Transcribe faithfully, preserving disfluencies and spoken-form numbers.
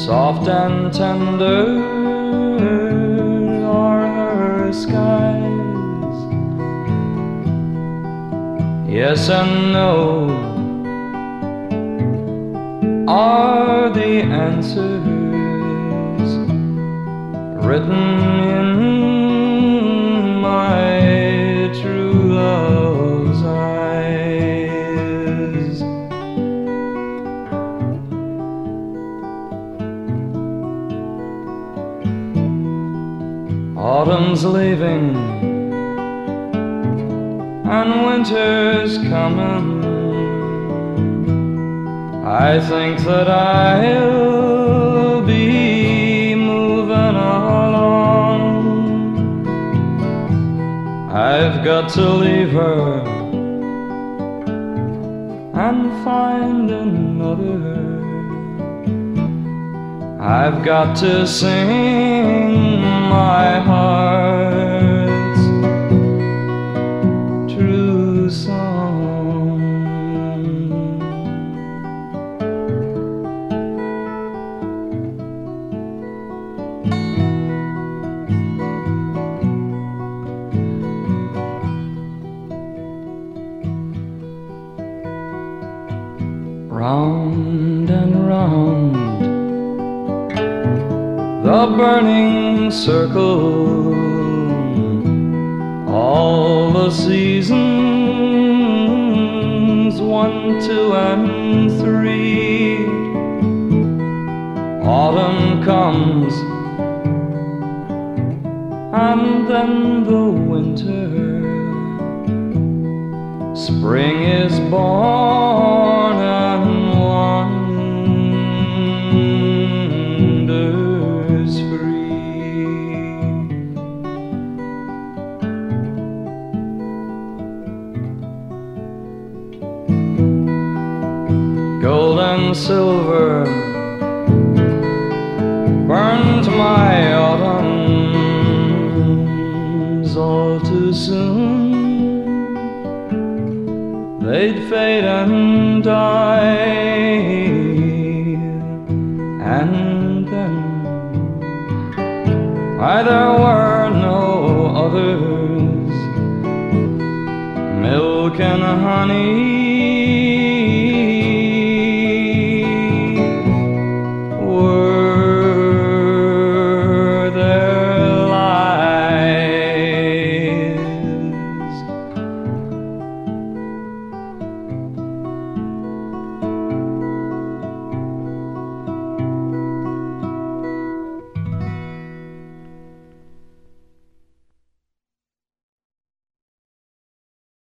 soft and tender are her skies. Yes and no are the answers written in my true love's eyes. Autumn's leaving and winter's coming. I think that I'll be moving along. I've got to leave her and find another. I've got to sing my heart's true song. Round and round the burning circle, all the seasons, one, two, and three. Autumn comes, and then the winter. Spring is born and wanders free. Gold and silver burned my autumns all too soon. They'd fade and die, and then why there were no others. Milk and honey